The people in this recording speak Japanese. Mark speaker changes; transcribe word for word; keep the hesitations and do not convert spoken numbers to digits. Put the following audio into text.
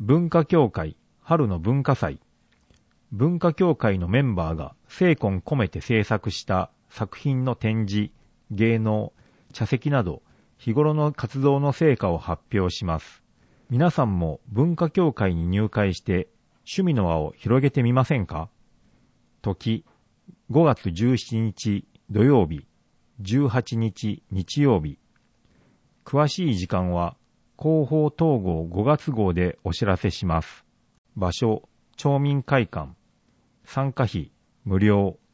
Speaker 1: 文化協会春の文化祭。文化協会のメンバーが精魂込めて制作した作品の展示、芸能、茶席など日頃の活動の成果を発表します。皆さんも文化協会に入会して趣味の輪を広げてみませんか？時、ごがつじゅうしちにち土曜日、じゅうはちにち日曜日。詳しい時間は広報統合ごがつ号でお知らせします。場所、町民会館。参加費無料。